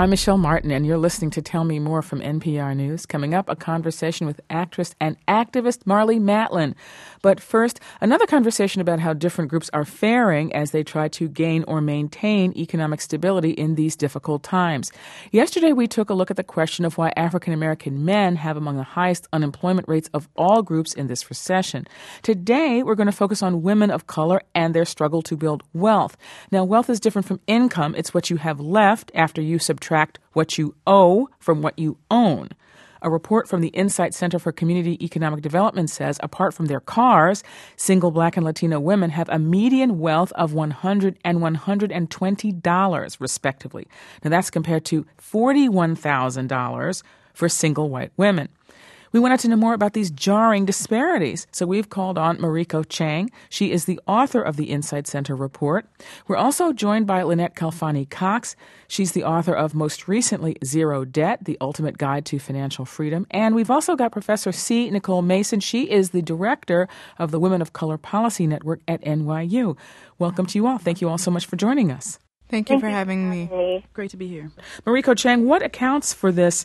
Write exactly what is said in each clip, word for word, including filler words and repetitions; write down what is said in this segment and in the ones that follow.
I'm Michelle Martin, and you're listening to Tell Me More from N P R News. Coming up, a conversation with actress and activist Marlee Matlin. But first, another conversation about how different groups are faring as they try to gain or maintain economic stability in these difficult times. Yesterday, we took a look at the question of why African American men have among the highest unemployment rates of all groups in this recession. Today, we're going to focus on women of color and their struggle to build wealth. Now, wealth is different from income. It's what you have left after you subtract what you owe from what you own. A report from the Insight Center for Community Economic Development says, apart from their cars, single Black and Latino women have a median wealth of one hundred dollars and one hundred twenty dollars, respectively. Now, that's compared to forty-one thousand dollars for single white women. We wanted to know more about these jarring disparities, so we've called on Mariko Chang. She is the author of the Insight Center report. We're also joined by Lynette Khalfani-Cox. She's the author of, most recently, Zero Debt, The Ultimate Guide to Financial Freedom. And we've also got Professor C. Nicole Mason. She is the director of the Women of Color Policy Network at N Y U. Welcome to you all. Thank you all so much for joining us. Thank you Thank for you having me. me. Great to be here. Mariko Chang, what accounts for this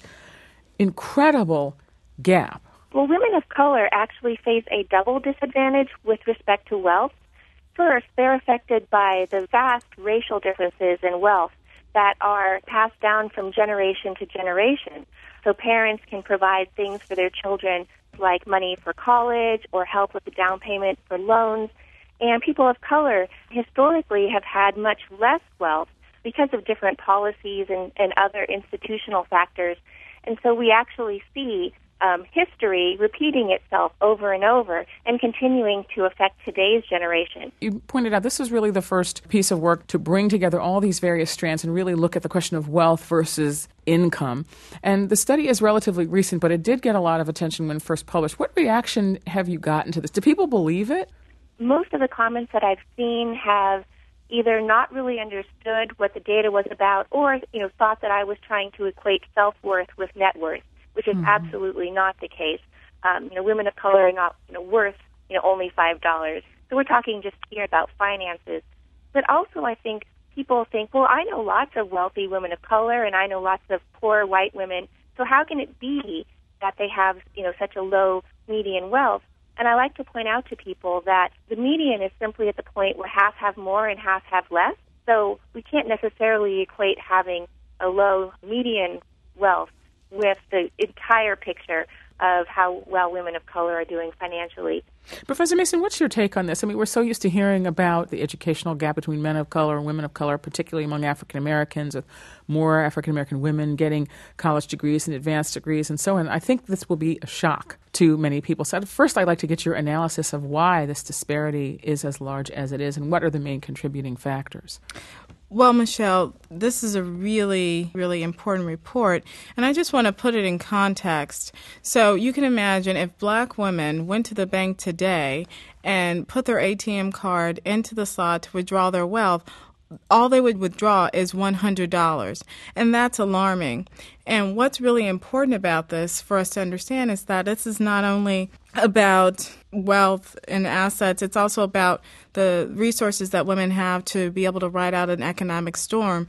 incredible gap? Well, women of color actually face a double disadvantage with respect to wealth. First, they're affected by the vast racial differences in wealth that are passed down from generation to generation. So parents can provide things for their children like money for college or help with the down payment for loans. And people of color historically have had much less wealth because of different policies and, and other institutional factors. And so we actually see Um, history repeating itself over and over and continuing to affect today's generation. You pointed out this was really the first piece of work to bring together all these various strands and really look at the question of wealth versus income. And the study is relatively recent, but it did get a lot of attention when first published. What reaction have you gotten to this? Do people believe it? Most of the comments that I've seen have either not really understood what the data was about or, you know, thought that I was trying to equate self-worth with net worth, which is mm-hmm. absolutely not the case. Um, you know, women of color are not, you know, worth, you know, only five dollars. So we're talking just here about finances. But also I think people think, well, I know lots of wealthy women of color and I know lots of poor white women, so how can it be that they have, you know, such a low median wealth? And I like to point out to people that the median is simply at the point where half have more and half have less. So we can't necessarily equate having a low median wealth with the entire picture of how well women of color are doing financially. Professor Mason, what's your take on this? I mean, we're so used to hearing about the educational gap between men of color and women of color, particularly among African Americans, with more African American women getting college degrees and advanced degrees and so on. I think this will be a shock to many people. So first, I'd like to get your analysis of why this disparity is as large as it is and what are the main contributing factors. Well, Michelle, this is a really, really important report, and I just want to put it in context. So you can imagine if Black women went to the bank today and put their A T M card into the slot to withdraw their wealth, all they would withdraw is one hundred dollars, and that's alarming. And what's really important about this for us to understand is that this is not only about wealth and assets, it's also about the resources that women have to be able to ride out an economic storm.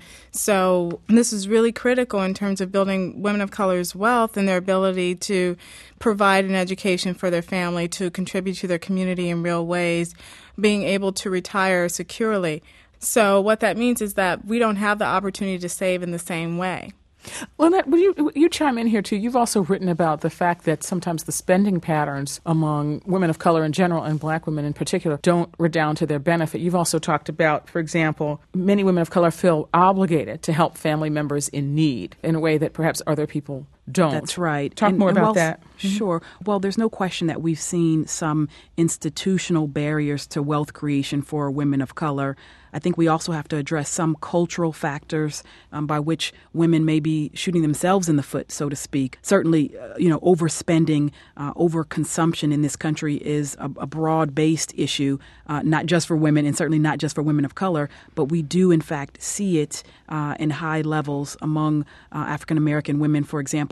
So this is really critical in terms of building women of color's wealth and their ability to provide an education for their family, to contribute to their community in real ways, being able to retire securely. So what that means is that we don't have the opportunity to save in the same way. Lynette, will you, you chime in here, too? You've also written about the fact that sometimes the spending patterns among women of color in general and Black women in particular don't redound to their benefit. You've also talked about, for example, many women of color feel obligated to help family members in need in a way that perhaps other people don't. That's right. Talk and, more and about while, that. Sure. Well, there's no question that we've seen some institutional barriers to wealth creation for women of color. I think we also have to address some cultural factors um, by which women may be shooting themselves in the foot, so to speak. Certainly, uh, you know, overspending, uh, overconsumption in this country is a, a broad-based issue, uh, not just for women and certainly not just for women of color, but we do, in fact, see it uh, in high levels among uh, African American women, for example,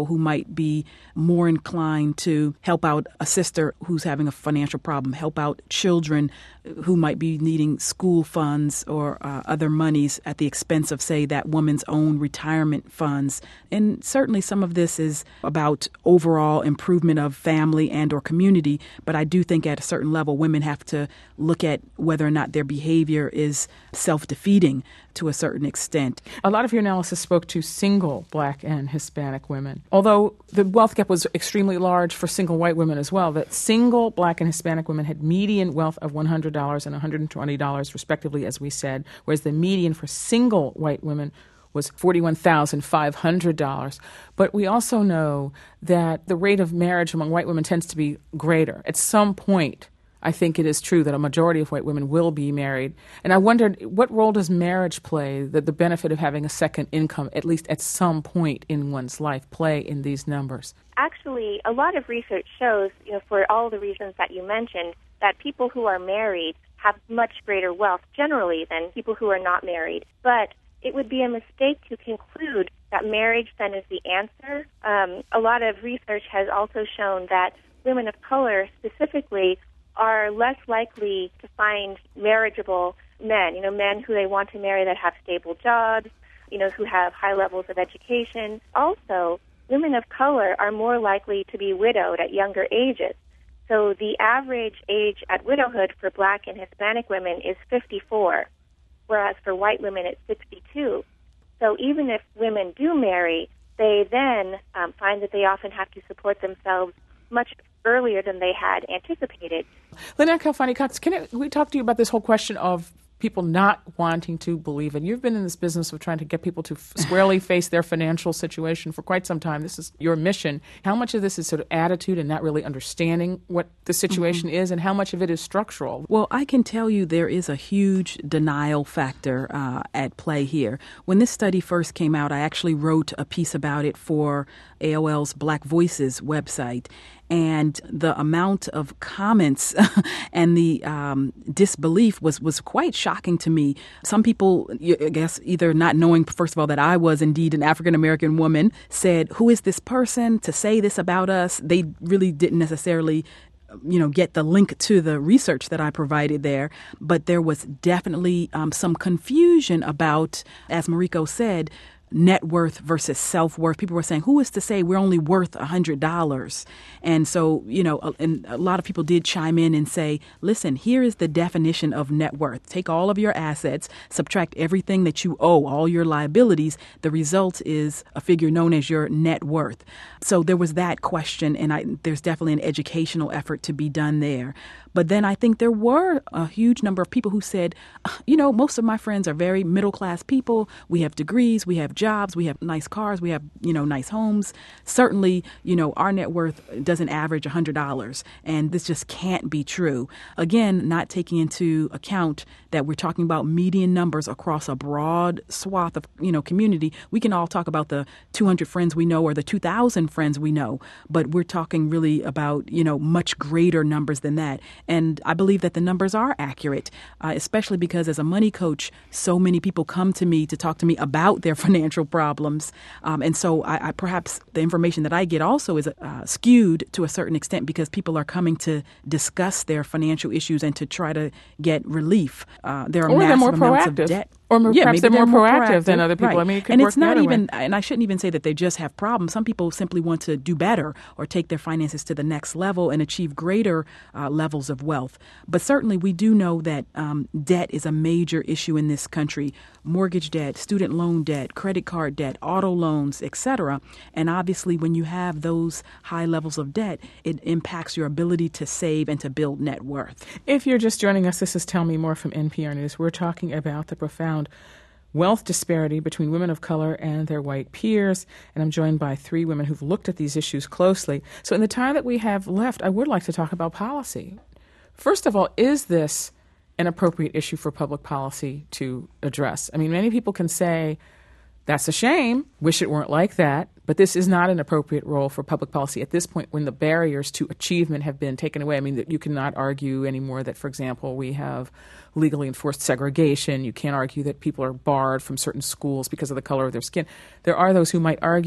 example, who might be more inclined to help out a sister who's having a financial problem, help out children who might be needing school funds or uh, other monies at the expense of, say, that woman's own retirement funds. And certainly some of this is about overall improvement of family and or community. But I do think at a certain level, women have to look at whether or not their behavior is self-defeating to a certain extent. A lot of your analysis spoke to single Black and Hispanic women. Although the wealth gap was extremely large for single white women as well, that single Black and Hispanic women had median wealth of one hundred dollars and one hundred twenty dollars respectively, as we said, whereas the median for single white women was forty-one thousand five hundred dollars. But we also know that the rate of marriage among white women tends to be greater. At some point, I think it is true that a majority of white women will be married. And I wondered, what role does marriage play, the, the benefit of having a second income, at least at some point in one's life, play in these numbers? Actually, a lot of research shows, you know, for all the reasons that you mentioned, that people who are married have much greater wealth generally than people who are not married. But it would be a mistake to conclude that marriage then is the answer. Um, a lot of research has also shown that women of color specifically are less likely to find marriageable men, you know, men who they want to marry that have stable jobs, you know, who have high levels of education. Also, women of color are more likely to be widowed at younger ages. So the average age at widowhood for Black and Hispanic women is fifty-four, whereas for white women it's sixty-two. So even if women do marry, they then um, find that they often have to support themselves much earlier than they had anticipated. Lynette Khalfani-Cox, can I, we talk to you about this whole question of people not wanting to believe it? You've been in this business of trying to get people to f- squarely face their financial situation for quite some time. This is your mission. How much of this is sort of attitude and not really understanding what the situation mm-hmm. is, and how much of it is structural? Well, I can tell you there is a huge denial factor uh, at play here. When this study first came out, I actually wrote a piece about it for A O L's Black Voices website. And the amount of comments and the um, disbelief was, was quite shocking to me. Some people, I guess, either not knowing, first of all, that I was indeed an African-American woman, said, who is this person to say this about us? They really didn't necessarily you know, get the link to the research that I provided there. But there was definitely um, some confusion about, as Mariko said, net worth versus self-worth. People were saying, who is to say we're only worth one hundred dollars? And so, you know, and a lot of people did chime in and say, listen, here is the definition of net worth. Take all of your assets, subtract everything that you owe, all your liabilities. The result is a figure known as your net worth. So there was that question, and I, there's definitely an educational effort to be done there. But then I think there were a huge number of people who said, you know, most of my friends are very middle-class people. We have degrees, we have jobs, we have nice cars, we have, you know, nice homes. Certainly, you know, our net worth doesn't average one hundred dollars, and this just can't be true. Again, not taking into account that we're talking about median numbers across a broad swath of, you know, community. We can all talk about the two hundred friends we know or the two thousand friends we know, but we're talking really about, you know, much greater numbers than that. And I believe that the numbers are accurate, uh, especially because as a money coach, so many people come to me to talk to me about their financial problems. Um, and so I, I perhaps the information that I get also is uh, skewed to a certain extent because people are coming to discuss their financial issues and to try to get relief. Uh, there are or massive they're more amounts proactive. of debt. Or yeah, perhaps they're, they're more, more proactive, proactive than other people. Right. I mean, it could and work it's not the other even, way. and I shouldn't even say that they just have problems. Some people simply want to do better or take their finances to the next level and achieve greater uh, levels of wealth. But certainly we do know that um, debt is a major issue in this country. Mortgage debt, student loan debt, credit card debt, auto loans, et cetera. And obviously when you have those high levels of debt, it impacts your ability to save and to build net worth. If you're just joining us, this is Tell Me More from N P R News. We're talking about the profound wealth disparity between women of color and their white peers. And I'm joined by three women who've looked at these issues closely. So in the time that we have left, I would like to talk about policy. First of all, is this an appropriate issue for public policy to address? I mean, many people can say, that's a shame, wish it weren't like that, but this is not an appropriate role for public policy at this point when the barriers to achievement have been taken away. I mean, that you cannot argue anymore that, for example, we have legally enforced segregation. You can't argue that people are barred from certain schools because of the color of their skin. There are those who might argue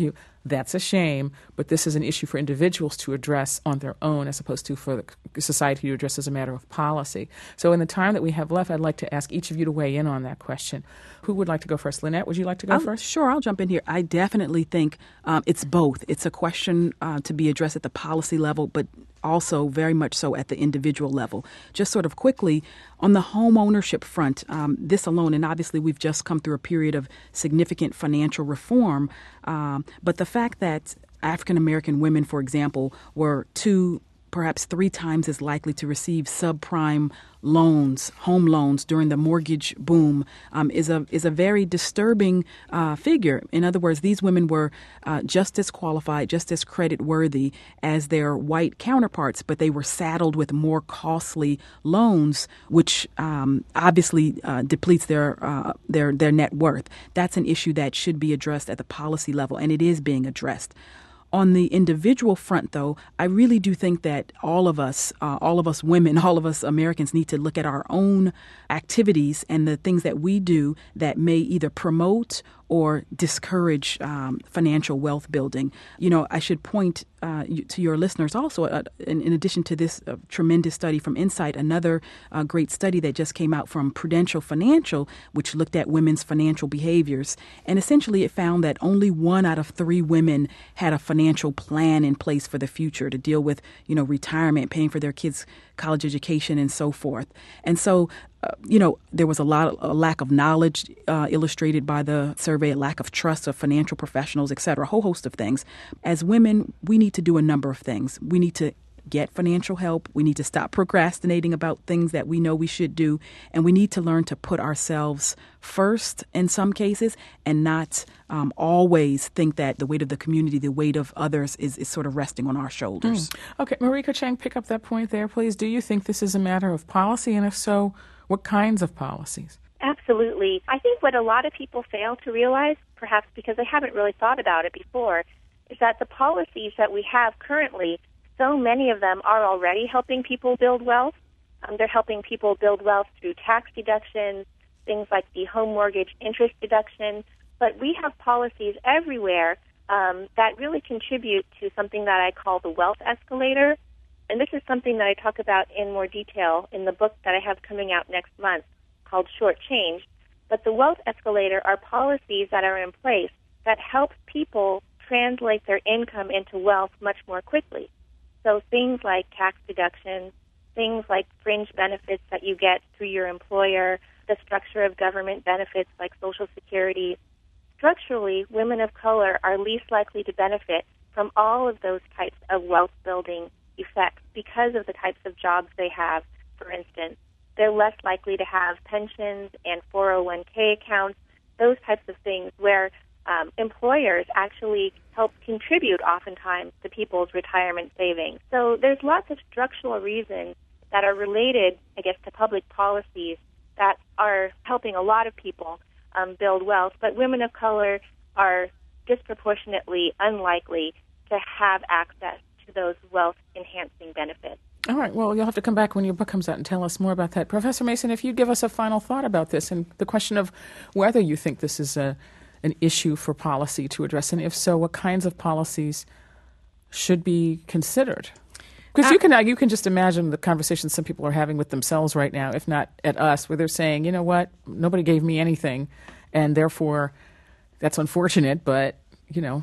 That's a shame, but this is an issue for individuals to address on their own as opposed to for the society to address as a matter of policy. So in the time that we have left, I'd like to ask each of you to weigh in on that question. Who would like to go first? Lynette, would you like to go I'll, first? Sure, I'll jump in here. I definitely think um, it's both. It's a question uh, to be addressed at the policy level, but also very much so at the individual level. Just sort of quickly, on the home ownership front, um, this alone, and obviously we've just come through a period of significant financial reform, um, but the fact that African-American women, for example, were two perhaps three times as likely to receive subprime loans, home loans during the mortgage boom um, is a is a very disturbing uh, figure. In other words, these women were uh, just as qualified, just as credit worthy as their white counterparts, but they were saddled with more costly loans, which um, obviously uh, depletes their uh, their their net worth. That's an issue that should be addressed at the policy level, and it is being addressed. On the individual front, though, I really do think that all of us, uh, all of us women, all of us Americans need to look at our own activities and the things that we do that may either promote or discourage um, financial wealth building. You know, I should point uh, to your listeners also, uh, in, in addition to this uh, tremendous study from Insight, another uh, great study that just came out from Prudential Financial, which looked at women's financial behaviors. And essentially it found that only one out of three women had a financial plan in place for the future to deal with, you know, retirement, paying for their kids' college education and so forth. And so, uh, you know, there was a lot of a lack of knowledge uh, illustrated by the survey, a lack of trust of financial professionals, et cetera, a whole host of things. As women, we need to do a number of things. We need to get financial help. We need to stop procrastinating about things that we know we should do. And we need to learn to put ourselves first in some cases and not um, always think that the weight of the community, the weight of others is, is sort of resting on our shoulders. Mm. Okay, Marika Chang, pick up that point there, please. Do you think this is a matter of policy? And if so, what kinds of policies? Absolutely. I think what a lot of people fail to realize, perhaps because they haven't really thought about it before, is that the policies that we have currently, so many of them are already helping people build wealth. Um, they're helping people build wealth through tax deductions, things like the home mortgage interest deduction. But we have policies everywhere um, that really contribute to something that I call the wealth escalator. And this is something that I talk about in more detail in the book that I have coming out next month called Short Change. But the wealth escalator are policies that are in place that help people translate their income into wealth much more quickly. So things like tax deductions, things like fringe benefits that you get through your employer, the structure of government benefits like Social Security. Structurally, women of color are least likely to benefit from all of those types of wealth-building effects because of the types of jobs they have, for instance. They're less likely to have pensions and four oh one k accounts, those types of things where um, employers actually help contribute oftentimes to people's retirement savings. So there's lots of structural reasons that are related, I guess, to public policies that are helping a lot of people um, build wealth, but women of color are disproportionately unlikely to have access to those wealth-enhancing benefits. All right. Well, you'll have to come back when your book comes out and tell us more about that. Professor Mason, if you'd give us a final thought about this and the question of whether you think this is a, an issue for policy to address, and if so, what kinds of policies should be considered? Because uh, you can you can just imagine the conversations some people are having with themselves right now, if not at us, where they're saying, you know what, nobody gave me anything, and therefore that's unfortunate, but, you know,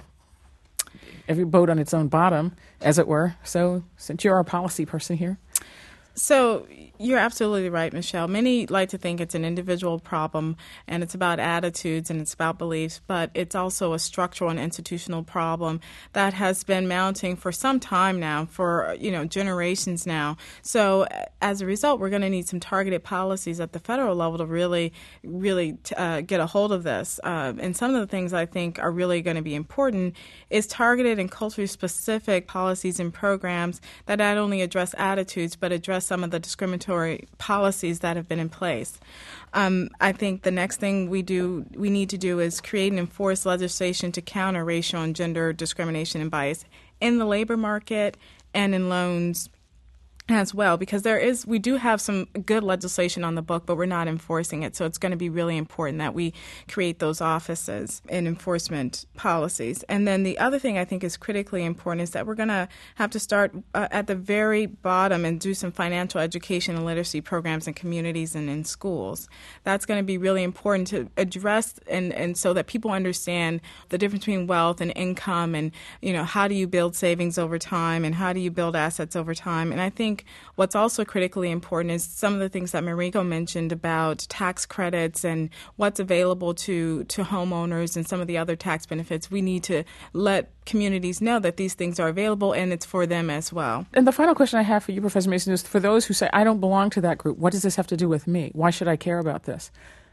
every boat on its own bottom, as it were. So since you're our policy person here. So you're absolutely right, Michelle. Many like to think it's an individual problem and it's about attitudes and it's about beliefs, but it's also a structural and institutional problem that has been mounting for some time now, for, you know, generations now. So as a result, we're going to need some targeted policies at the federal level to really, really uh, get a hold of this. Uh, and some of the things I think are really going to be important is targeted and culturally specific policies and programs that not only address attitudes but address some of the discriminatory policies that have been in place. Um, I think the next thing we do, we need to do is create and enforce legislation to counter racial and gender discrimination and bias in the labor market and in loans as well, because there is, we do have some good legislation on the book, but we're not enforcing it. So it's going to be really important that we create those offices and enforcement policies. And then the other thing I think is critically important is that we're going to have to start uh, at the very bottom and do some financial education and literacy programs in communities and in schools. That's going to be really important to address, and, and so that people understand the difference between wealth and income, and, you know, how do you build savings over time, and how do you build assets over time. And I think what's also critically important is some of the things that Mariko mentioned about tax credits and what's available to, to homeowners and some of the other tax benefits. We need to let communities know that these things are available and it's for them as well. And the final question I have for you, Professor Mason, is for those who say, I don't belong to that group, what does this have to do with me? Why should I care about this?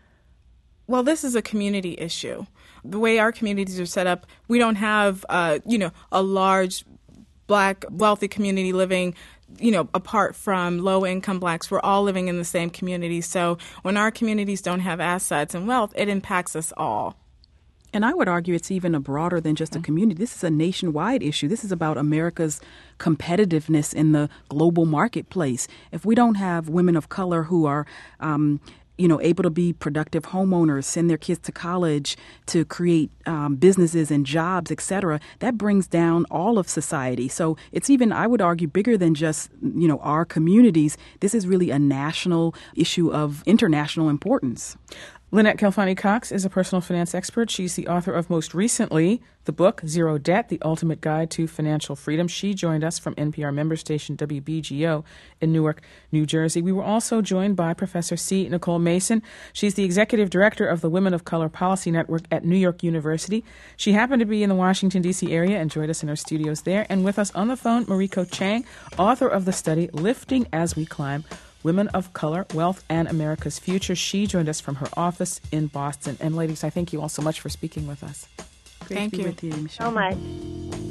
Well, this is a community issue. The way our communities are set up, we don't have, uh, you know, a large Black wealthy community living, you know, apart from low-income Blacks. We're all living in the same community. So when our communities don't have assets and wealth, it impacts us all. And I would argue it's even a broader than just a community. This is a nationwide issue. This is about America's competitiveness in the global marketplace. If we don't have women of color who are um, you know, able to be productive homeowners, send their kids to college, to create um, businesses and jobs, et cetera, that brings down all of society. So it's even, I would argue, bigger than just, you know, our communities. This is really a national issue of international importance. Lynette Khalfani-Cox is a personal finance expert. She's the author of, most recently, the book Zero Debt, The Ultimate Guide to Financial Freedom. She joined us from N P R member station W B G O in Newark, New Jersey. We were also joined by Professor C. Nicole Mason. She's the executive director of the Women of Color Policy Network at New York University. She happened to be in the Washington, D C area and joined us in our studios there. And with us on the phone, Mariko Chang, author of the study Lifting as We Climb, Women of Color, Wealth, and America's Future. She joined us from her office in Boston. And ladies, I thank you all so much for speaking with us. Great Thank to be you. with you, Michelle. So much.